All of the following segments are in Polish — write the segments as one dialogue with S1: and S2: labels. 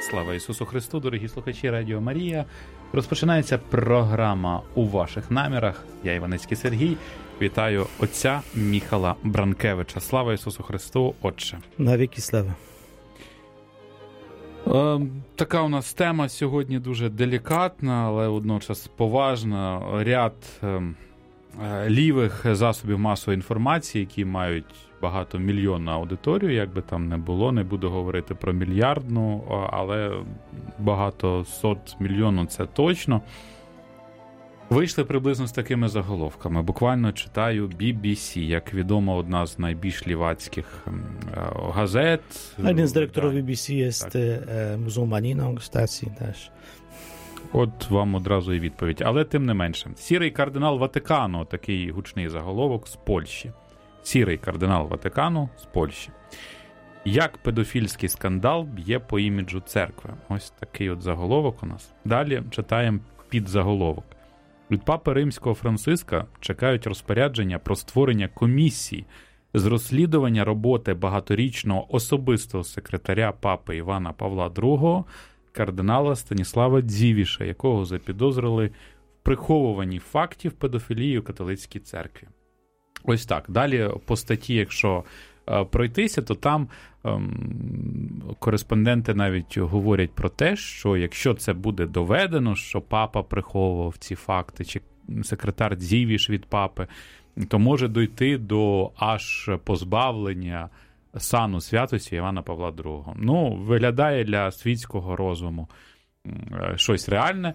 S1: Слава Ісусу Христу, дорогі слухачі Радіо Марія. Розпочинається програма «У ваших намірах». Я Іванецький Сергій. Вітаю отця Міхала Бранкевича. Слава Ісусу Христу, Отче.
S2: Навіки слава.
S1: Така у нас тема сьогодні дуже делікатна, але водночас поважна. Ряд лівих засобів масової інформації, які мають багатомільйонну аудиторію, як би там не було, не буду говорити про мільярдну, але багато сот мільйонів це точно. Вийшли приблизно з такими заголовками. Буквально читаю BBC, як відомо, одна з найбільш лівацьких газет.
S2: Один з директорів BBC є мусульманином, кстати, теж.
S1: От вам одразу і відповідь. Але тим не менше. Сірий кардинал Ватикану, такий гучний заголовок, з Польщі. Сірий кардинал Ватикану з Польщі. Як педофільський скандал б'є по іміджу церкви. Ось такий от заголовок у нас. Далі читаємо підзаголовок. Від папи Римського Франциска чекають розпорядження про створення комісії з розслідування роботи багаторічного особистого секретаря папи Івана Павла II, кардинала Станіслава Дзівіша, якого запідозрили в приховуванні фактів педофілії у католицькій церкві. Ось так. Далі по статті, якщо пройтися, то там кореспонденти навіть говорять про те, що якщо це буде доведено, що папа приховував ці факти, чи секретар Дзівіш від папи, то може дойти до аж позбавлення сану святості Івана Павла II. Ну, виглядає для світського розуму щось реальне,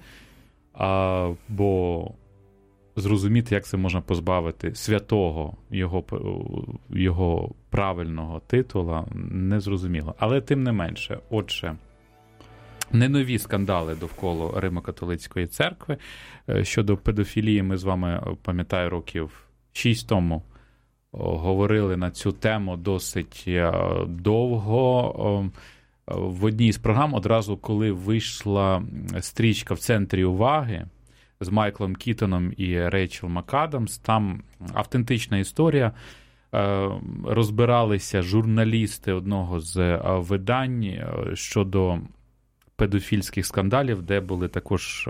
S1: бо зрозуміти, як це можна позбавити святого його правильного титула, не зрозуміло. Але тим не менше, отже, не нові скандали довкола Римо-католицької церкви. Щодо педофілії ми з вами, пам'ятаю, років 6 тому говорили на цю тему досить довго. В одній з програм, одразу коли вийшла стрічка «В центрі уваги» з Майклом Кітоном і Рейчел МакАдамс, там автентична історія. Розбиралися журналісти одного з видань щодо педофільських скандалів, де були також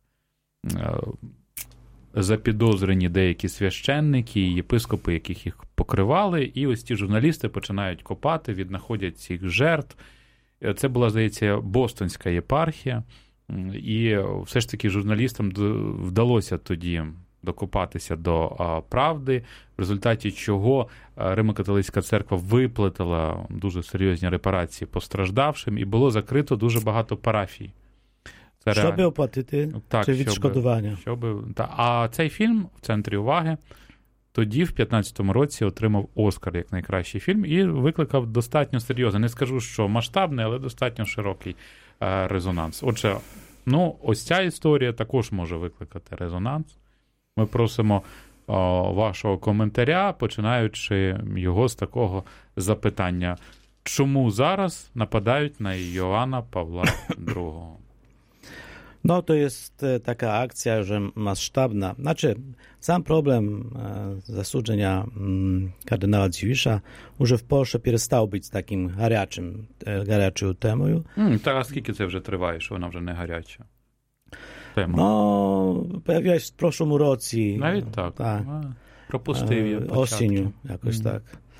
S1: запідозрені деякі священники і єпископи, яких їх покривали, і ось ті журналісти починають копати, віднаходять цих жертв. Це була, здається, Бостонська єпархія, і все ж таки журналістам вдалося тоді докопатися до правди, в результаті чого Римо-католицька церква виплатила дуже серйозні репарації постраждавшим, і було закрито дуже багато парафій.
S2: Щоб оплатити,
S1: так,
S2: чи відшкодування?
S1: А цей фільм «В центрі уваги» тоді, в 15-му році, отримав Оскар як найкращий фільм і викликав достатньо серйозний, не скажу, що масштабний, але достатньо широкий резонанс. Отже, ось ця історія також може викликати резонанс. Ми просимо вашого коментаря, починаючи його з такого запитання. Чому зараз нападають на Йоанna Павла II?
S2: No to jest taka akcja, że masштабna. Znaczy, sam problem zasłużenia kardynała Dziwisza уже в Польщі перестав бути таким гарячою темою.
S1: Та скільки це вже триває, що вона вже не гаряча тема?
S2: Появилась в прошлому році.
S1: Навіть так? Так. Пропустив я початки.
S2: Осінню, якось так.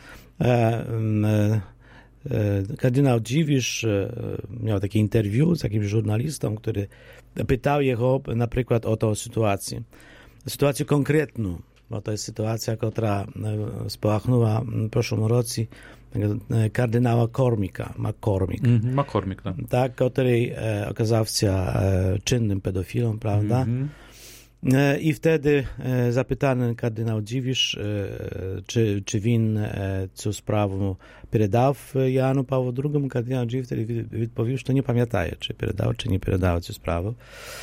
S2: Kardynał Dziwisz miał takie interwiu z jakimś żurnalistą, który pytał jego na przykład o tą sytuację konkretną, bo to jest sytuacja, która spałachnęła w zeszłym roku kardynała
S1: McCormick,
S2: tak, który okazał się czynnym pedofilą, prawda? I wtedy zapytany kardynał Dziwisz, czy він цю справу передав Яну Павлу II, кардинал Dziwisz відповів, що не пам'ятає, чи передав, чи не передав цю справу.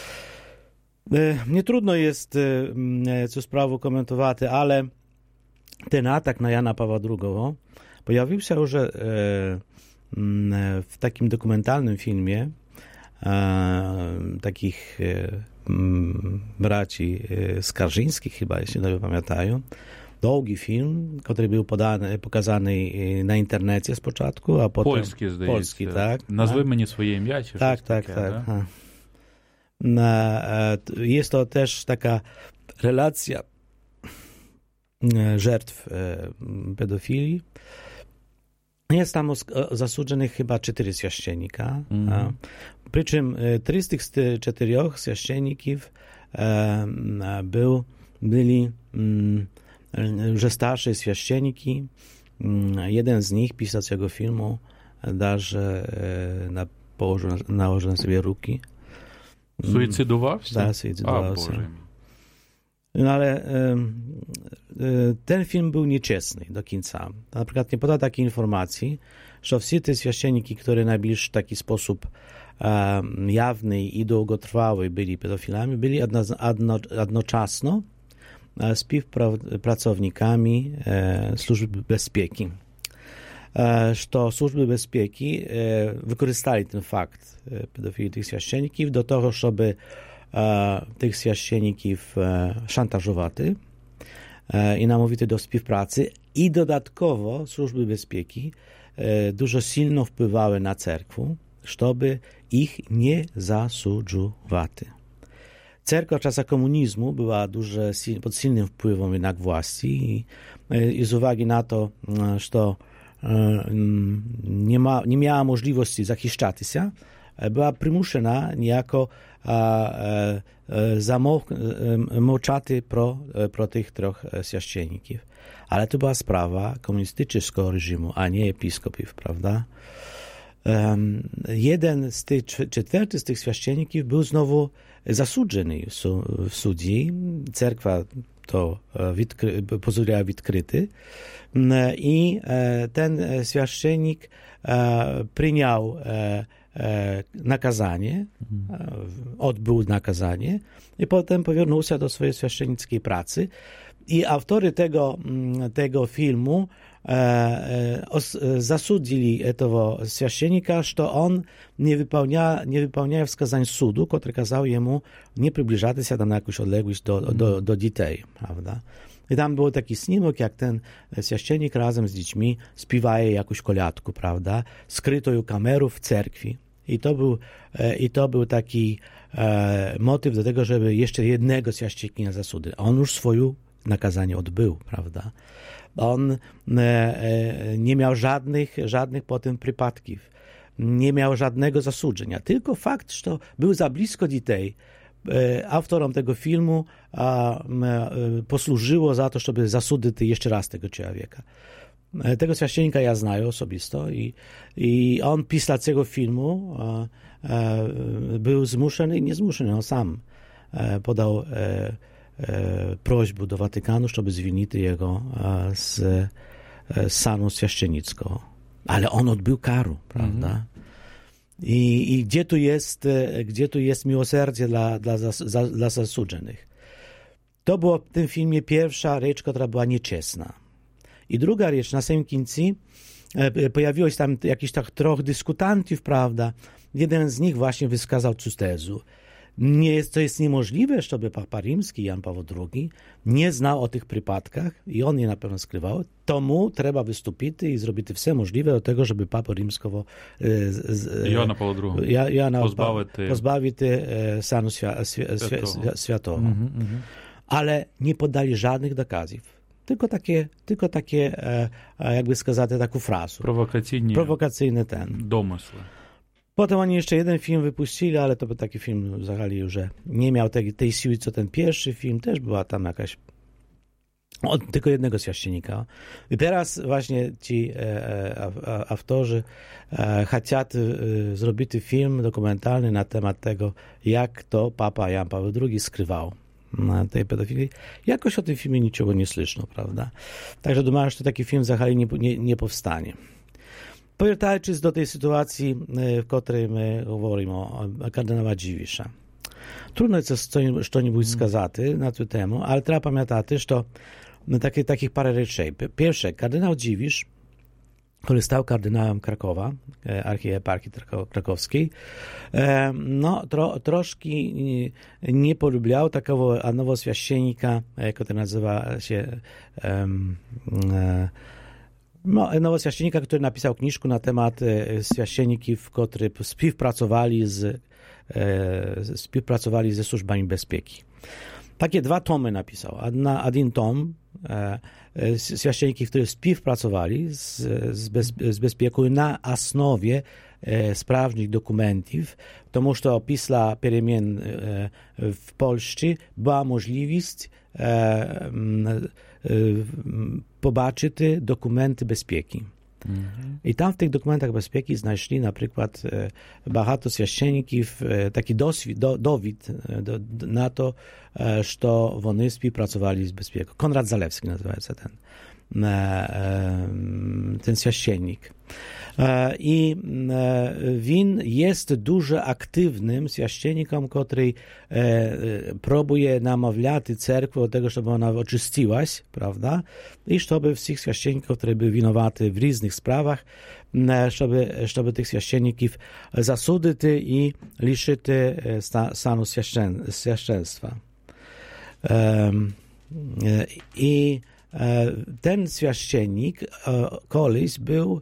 S2: Nie trudno jest цю справу komentować, ale ten atak na Jana Pawła II pojawił się już w takim dokumentalnym filmie takich braci Skarżyńskich chyba, jeśli dobrze pamiętają. długi film, który był pokazany na internecie z początku, a potem...
S1: Polski, zdaje
S2: Polski,
S1: się.
S2: tak.
S1: Nazwy mnie swoje imię, czy
S2: tak. Jest to też taka relacja żertw pedofilii. Jest tam zasłużonych chyba 4 święcennika. Przy czym 3 z tych 4 święcenników byli już starsze święcenniki. Jeden z nich, pisarz tego filmu, nałożył na sobie ruki.
S1: Suicydował się?
S2: Tak, suicydował się. No ale ten film był nieczesny do końca. Na przykład nie podał takiej informacji, że wszyscy te święcenniki, które najbliższy w taki sposób jawny i długotrwały byli pedofilami, byli jednocześnie współpracownikami służby bezpieki. Że służby bezpieki wykorzystali ten fakt pedofilii tych święcenników do tego, żeby tych święcenników szantażować i namówić do współpracy, i dodatkowo służby bezpieki dużo silno wpływały na cerkwę, żeby ich nie zasudzować. Cerkwa w czasach komunizmu była pod silnym wpływem jednak władzy i z uwagi na to, że nie miała możliwości zachiszczać się, była przymuszona niejako zamowczać pro tych 3 święcenników. Ale to była sprawa komunistycznego reżimu, a nie episkopów, prawda? Jeden z tych 4 z tych święcenników był znowu zasłudzony w sądzie. Cerkwa to pozwoliła odkryty i ten święcennik przyjął nakazanie, odbył nakazanie i potem powrócił się do swojej święcennickiej pracy. I autorzy tego filmu zasądzili tego święcennika, że on nie wypełnia wskazań sudu, który kazał jemu nie przybliżać się tam na jakąś odległość do dzieci, prawda? I tam był taki snimek, jak ten święcennik razem z dziećmi śpiewaje jakąś kolядку, prawda? Skrytą kamerą w cerkwi. I to był taki motyw do tego, żeby jeszcze jednego święcennika zasądzić. On już swoje nakazanie odbył, prawda? On nie miał żadnych potem przypadków. Nie miał żadnego zasłużenia. Tylko fakt, że był za blisko dzieci, autorom tego filmu posłużyło za to, żeby zasądzić jeszcze raz tego człowieka. Tego święcennika ja znaję osobisto i on pisał tego filmu, był zmuszony i niezmuszony. On sam podał prośbę do Watykanu, żeby zwolnić jego z sanu święcennickiego. Ale on odbył karę, prawda? I gdzie tu jest miłosierdzie dla zasłużonych? To była w tym filmie pierwsza rzecz, która była nieczesna. I druga rzecz, na samym końcu pojawiło się tam jakichś tak 3 dyskutantów, prawda? Jeden z nich właśnie wskazał tezę. To jest niemożliwe, żeby Papa Rzymski, Jan Paweł II, nie znał o tych przypadkach i on je na pewno skrywał. Tomu trzeba wystąpić i zrobić wszystko możliwe do tego, żeby Papa Rzymskiego
S1: Jana Pawła II
S2: pozbawić sanu światowego. Ale nie podali żadnych dokazów. Tylko takie, jakby сказать, taką frazę. Prowokacyjny
S1: domysły.
S2: Potem oni jeszcze jeden film wypuścili, ale to był taki film zagrali, że nie miał tej siły, co ten pierwszy film. Też była tam jakaś tylko jednego święcennika. I teraz właśnie ci autorzy chcą zrobić film dokumentalny na temat tego, jak to Papa Jan Paweł II skrywał na tej pedofilii. Jakoś o tym filmie niczego nie słyszno, prawda? Także думаю, że taki film zagrali nie powstanie. Powracając do tej sytuacji, w której my mówimy o kardynała Dziwisza. Trudno jest coś skazać na tę temat, ale trzeba pamiętać, że takich parę rzeczy. Pierwsze, kardynał Dziwisz który stał kardynałem Krakowa, archieparchii krakowskiej, no troszkę nie polubiał takiego nowoświęcennika, który nazywa się nowoświęcennika, który napisał książkę na temat święcenników, którzy współpracowali ze służbami bezpieki. Takie 2 tomy napisał. Jeden tom święcenników, którzy współpracowali z bezpieką na osnowie sprawnych dokumentów, тому що після перемін в Польщі була можливість побачити документи безпеки. I tam w tych dokumentach bezpieki znaleźli na przykład багато święcenników, taki dowód na to, że oni współpracowali z bezpieką. Konrad Zalewski nazywa się ten święcennik. I on jest dużo aktywnym święcennikiem, który próbuje namawiać cerkwę do tego, żeby ona oczyściła się, prawda? I żeby wszystkich święcenników, którzy byli winowaty w różnych sprawach, żeby tych święcenników zasądzić i liczyć stanu święcieństwa. I ten święcennik kiedyś był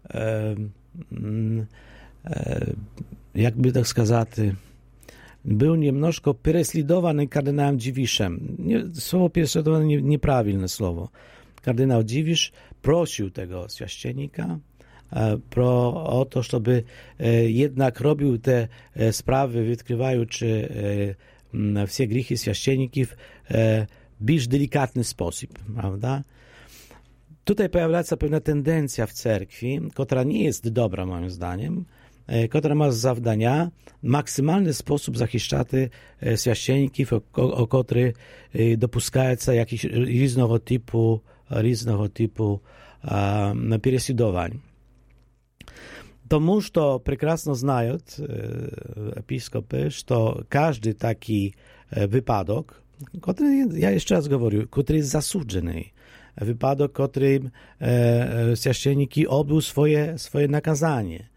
S2: jakby tak сказать, był niemnożko prześladowany kardynałem Dziwiszem. Słowo prześladowany nieprawilne słowo. Kardynał Dziwisz prosił tego święcennika o to, żeby jednak robił te sprawy, odkrywając wszystkie grzechy święcenników w bardziej delikatny sposób, prawda? Tutaj pojawia się pewna tendencja w cerkwi, która nie jest dobra moim zdaniem, która ma zadania w maksymalny sposób zachiszczać święcenników, o których dopuszczają się jakichś różnego typu prześladowań. Тому что прекрасно знают епископи, что каждый taki wypadek, który, ja jeszcze raz говорю, który jest zasłużony, wypadek, którym święcenniki odbył swoje nakazanie.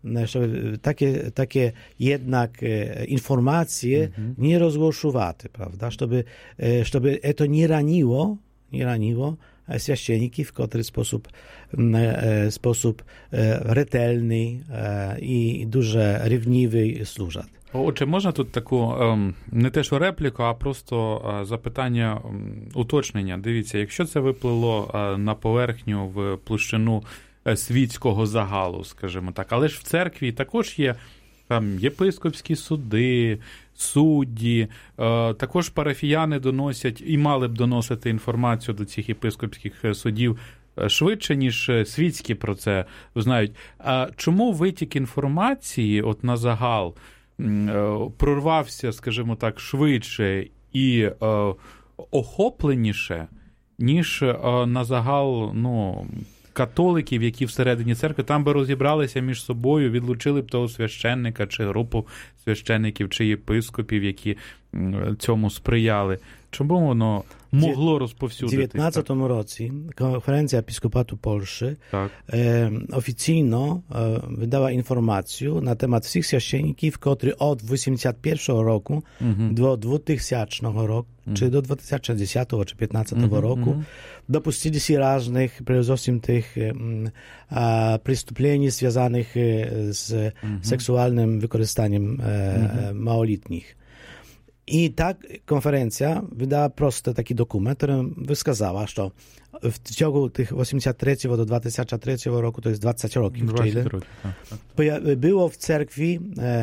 S2: Takie jednak informacje nie rozgłoszowaty, prawda? Żeby to nie raniło święcenników, w który sposób ретельний і дуже ревнівий служать.
S1: Отже, можна тут таку, не те що репліку, а просто запитання, уточнення. Дивіться, якщо це виплило на поверхню в площину світського загалу, скажімо так, але ж в церкві також є там єпископські суди, судді, також парафіяни доносять і мали б доносити інформацію до цих єпископських судів швидше, ніж світські про це знають. А чому витік інформації от на загал прорвався, скажімо так, швидше і охопленіше, ніж на загал, католиків, які всередині церкви, там би розібралися між собою, відлучили б того священника, чи групу священників, чи єпископів, які цьому сприяли. Чому воно могло розповсюдитися?
S2: W 19 році Konferencja Episkopatu Polski oficjalnie wydała informację na temat wszystkich święcenników, którzy od 1981 roku do 2000 roku, czy do 2010 czy 2015 roku dopuścili się różnych, przede wszystkim tych przestępstw związanych z seksualnym wykorzystaniem małoletnich. I ta konferencja wydała prosty taki dokument, który wskazała, że w ciągu tych 83 do 2003 roku, to jest 20 roków, było w cerkwi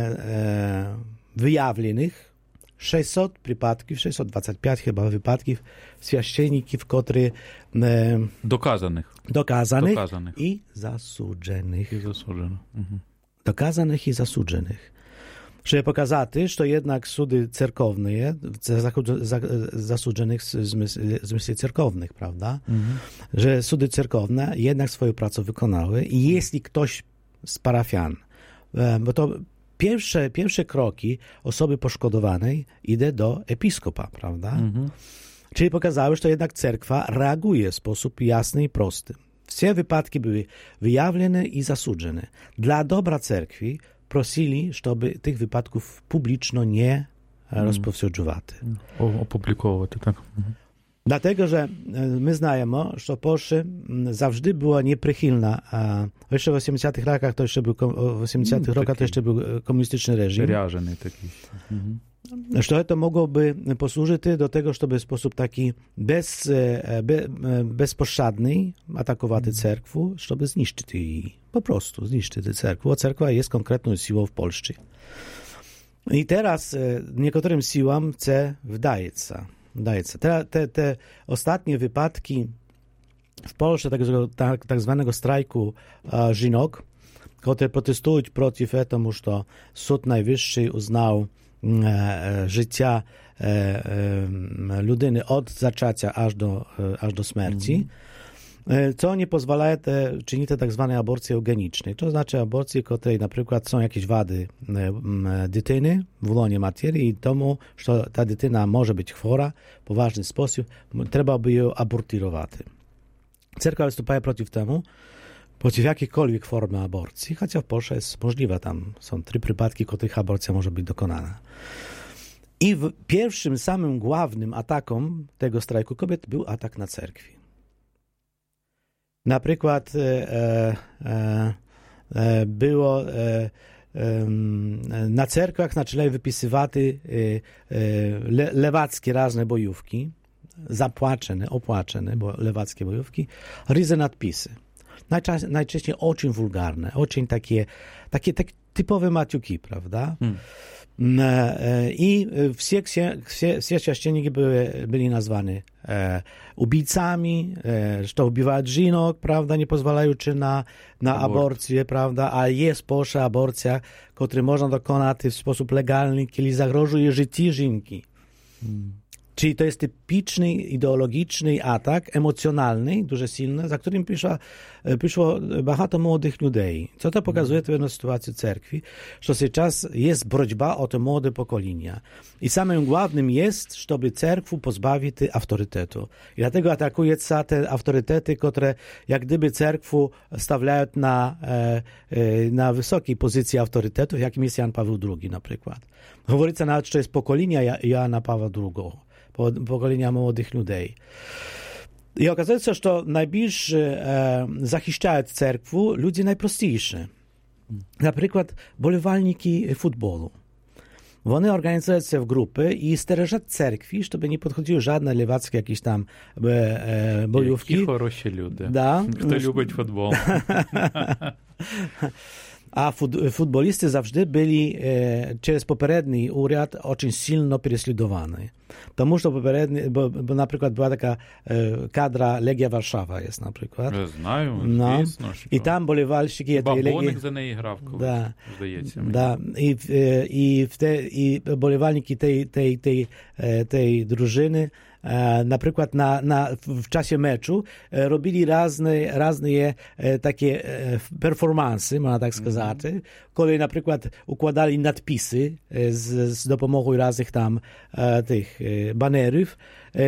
S2: wyjawionych 600 przypadków, 625 chyba wypadków święcenników, którzy dokazanych i zasłużonych. Dokazanych i zasłużonych. Żeby pokazać, że jednak sudy cerkowne, zasłużonych w zmysle cerkownych, prawda? Że sudy cerkowne jednak swoją pracę wykonały i jeśli ktoś z parafian, bo to pierwsze kroki osoby poszkodowanej idą do episkopa, prawda? Czyli pokazały, że jednak cerkwa reaguje w sposób jasny i prosty. Wszystkie wypadki były wyjawione i zasłudzone. Dla dobra cerkwi prosili, żeby tych wypadków publiczno nie rozpowsiedziувати.
S1: Опубліковувати, так.
S2: Dlatego, że my znajemy, że Polska zawsze była nieprzychylna, a jeszcze w 80-tych latach to jeszcze był, komunistyczny reżim.
S1: Заряжений такий.
S2: Że to mogłoby posłużyć do tego, żeby w sposób taki bezpośredni atakować cerkwę, żeby zniszczyć jej. Po prostu zniszczyć cerkwę. Bo cerkwa jest konkretną siłą w Polsce. I teraz niektórym siłom wydaje się. Te ostatnie wypadki w Polsce tak zwanego strajku żynok, które protestują przeciw temu, że Sąd Najwyższy uznał życia ludyny od zaczęcia aż do śmierci, co nie pozwala czynić tak zwane aborcje eugeniczne. To znaczy aborcje, które na przykład są jakieś wady dytyny w łonie materii i tomu, że ta dytyna może być chora w poważny sposób, trzeba by ją abortirować. Cerkwa występuje przeciw temu, przeciw jakiejkolwiek formy aborcji, chociaż w Polsce jest możliwa, tam są 3 przypadki, w których aborcja może być dokonana. I pierwszym, samym głównym atakiem tego strajku kobiet był atak na cerkwi. Na przykład było na cerkach zaczęli wypisywać lewackie różne bojówki, opłaczone, bo lewackie bojówki, ryze nadpisy. Najczęściej очень wulgarne, очень takie typowe maciuki, prawda? I все święcienniki byli nazwani ubijcami, że ubiwają żynok, prawda, nie pozwalają na aborcję, prawda, a jest Polsce aborcja, której można dokonać w sposób legalny, kiedy zagrożuje życie żynki. Czyli to jest typiczny, ideologiczny atak, emocjonalny, дуже silny, za którym przyszło bardzo młodych ludzi. Co to pokazuje tę sytuację cerkwi? Że teraz jest borotьба o te młode pokolenia. I samym głównym jest, żeby cerkwu pozbawić autorytetu. I dlatego atakuje te autorytety, które jak gdyby cerkwu stawiają na wysokiej pozycji autorytetów, jakim jest Jan Paweł II na przykład. Mówi się nawet, że to jest pokolenia Jana Pawła II. Pokolenia młodych ludzi. I okazuje się, że to najbliższy zachiszczają cerkwę ludzie najprostniejsi. Na przykład bolewalniki futbolu. One organizują się w grupy i stereżą cerkwi, żeby nie podchodziły żadne lewackie jakieś tam bojówki.
S1: Які хороші люди.
S2: Да.
S1: Хто любить футбол.
S2: A futbolisty zawsze byli przez poprzedni urząd очень silno prześladowani. Тому що bo na przykład była taka kadra Legia Warszawa jest na przykład.
S1: Я знаю, звісно.
S2: І там болівальщики
S1: цієї Легії. Бабоник за неї грав колись, здається.
S2: Да. І болівальники tej drużyny na przykład w czasie meczu robili razne takie performanse, można tak сказати, коли, na przykład układali nadpisy z dopomogą raznych tam tych banerów,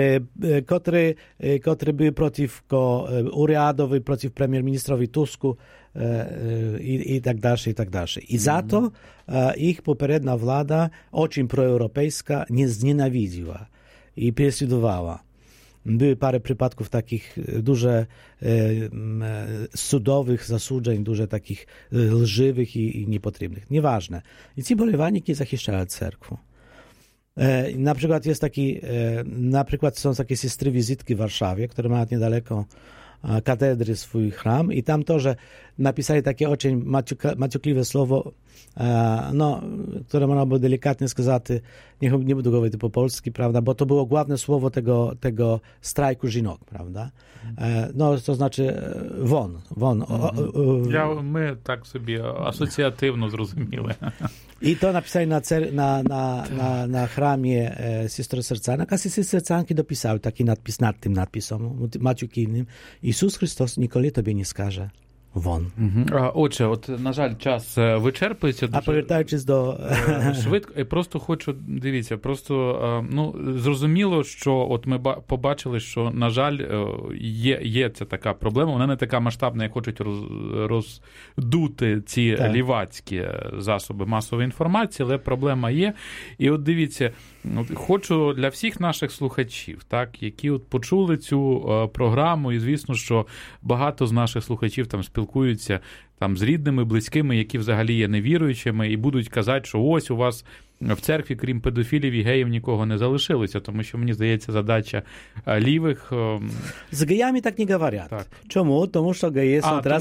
S2: które były przeciwko urządowi, przeciw premier-ministrowi Tusku i tak dalej, i tak dalej. I za to ich poprzednia władza, очень proeuropejska, nie znienawidziła i prześladowała. Były parę przypadków takich duże sudowych zasłużeń, duże takich lżywych i niepotrzebnych. Nieważne. I ci bolewalniki zachiszczają cerkwę. Na przykład jest są takie siostry wizytki w Warszawie, które mają niedaleko katedry swój chram i tam to, że napisali takie очень maciukliwe słowo, które można by delikatnie сказать, nie będę mówić po polsku, prawda, bo to było główne słowo tego strajku żynok, prawda? To znaczy won.
S1: Ми так собі асоціативно зрозуміли.
S2: I to napisali na chramie siostry sercanek, a siostry sercanki dopisały taki nadpis nad tym nadpisem maciukijnym. Jezus Chrystus nikoли tobie nie skaże. вон.
S1: Отже, от, на жаль, час вичерпується.
S2: А повертаючись до...
S1: Швидко, я просто хочу, дивіться, зрозуміло, що от ми побачили, що, на жаль, є ця така проблема, вона не така масштабна, як хочуть роздути ці лівацькі засоби масової інформації, але проблема є. І от дивіться, хочу для всіх наших слухачів, так, які от почули цю програму, і звісно, що багато з наших слухачів там спілкуються там з рідними, близькими, які взагалі є невіруючими, і будуть казати, що ось у вас в церкві, крім педофілів і геїв, нікого не залишилося, тому що, мені здається, задача лівих...
S2: З геями так не говорять. Так. Чому? Тому що геї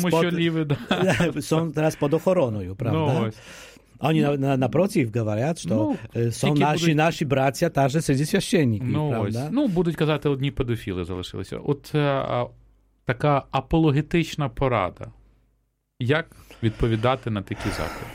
S2: są teraz pod ochroną, prawda? Oni naprotiv говорять, що są наші браття також серед священників, правда?
S1: Будуть казати, одні педофіли залишилися. От така апологетична порада. Як відповідати на такі заклади?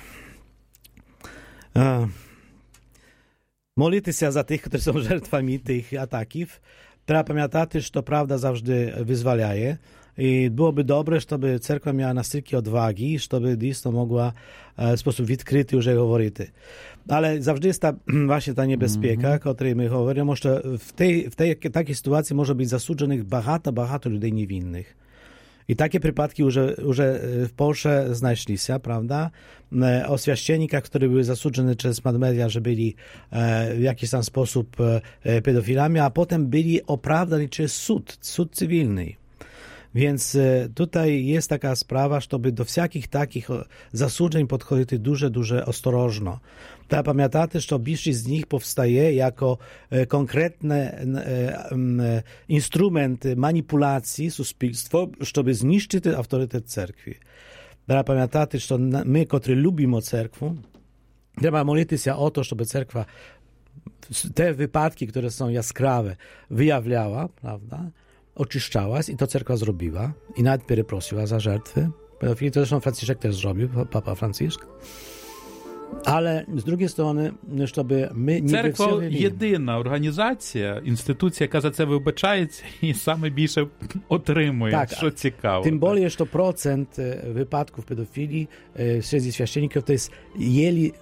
S2: Молитися за тих, які są жертвами тих атаків. Треба пам'ятати, що правда завжди визволяє. I byłoby dobre, żeby cerkwa miała настільки odwagi, żeby dійсно mogła w sposób відкритий вже говорити. Але завжди є та небезпека, о якій ми говоримо, що в такій ситуації може бути засуджених багато людей невинних. I takie przypadki już w Polsce znaleźli się, prawda? O święcennikach, które były zasłużone przez media, że byli w jakiś tam sposób pedofilami, a potem byli opravdani przez sąd cywilny. Więc tutaj jest taka sprawa, żeby do wszelkich takich zasłużeń podchodzić дуже ostrożnie. Trzeba pamiętać, że większość z nich powstaje jako konkretny instrument manipulacji społeczeństwa, żeby zniszczyć autorytet cerkwi. Trzeba pamiętać, że my, którzy lubimy cerkwę, trzeba modlić się o to, żeby cerkwa te wypadki, które są jaskrawe, wyjawiała, prawda? Oczyszczała i to cerkwa zrobiła i nawet przeprosiła za żertwy pedofilii. To zresztą Franciszek też zrobił, Papa Franciszek. Ale z drugiej strony, żeby my nie...
S1: Церква єдина організація, інституція, яка за це вибачається і саме більше отримує, що цікаво.
S2: Tym bardziej, że procent wypadków pedofilii wśród święcenników to jest jeli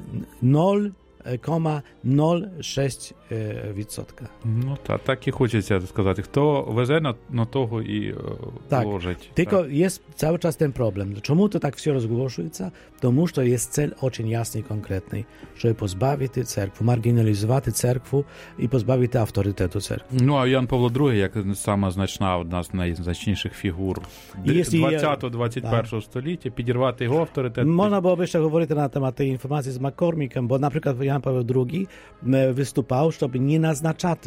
S2: 0,06%.
S1: Так і хочеться сказати. Хто везе, на того і ложить.
S2: Tylko jest cały czas ten problem. Czemu to tak все rozgłoszujется? Тому що jest cel очень jasny i konkretny, żeby pozbawić cerkwu, marginalizować cerkwu i pozbawić autorytetu cerkwi.
S1: А Ян Павло II, як сама значна, одна з найзначніших фігур 20-21 століття, підірвати його авторитет.
S2: Можна було б ще говорити на temat tej informacji z McCormickiem, bo na przykład Jan Paweł II wystupał, żeby nie naznaczać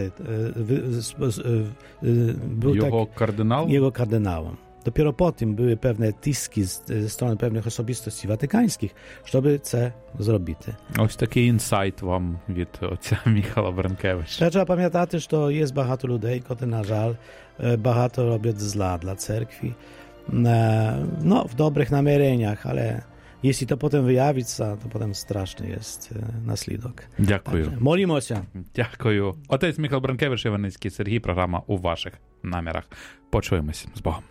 S2: jego kardynałom. Dopiero po tym były pewne tiski ze strony pewnych osobistości watykańskich, żeby це зробити.
S1: Ось такий інсайт вам від отця Михайла Бранкевича.
S2: Trzeba pamiętać, że jest багато людей, які, на жаль, багато роблять зла dla cerkwi. W dobrych namierzeniach, ale jeśli to potem wyjawić, to potem straszny jest naslідок.
S1: Дякую.
S2: Так, молімося.
S1: Дякую. Отець Михайло Бранкевич, Іваницький Сергій, програма «У ваших намірах». Почуємось. З Богом.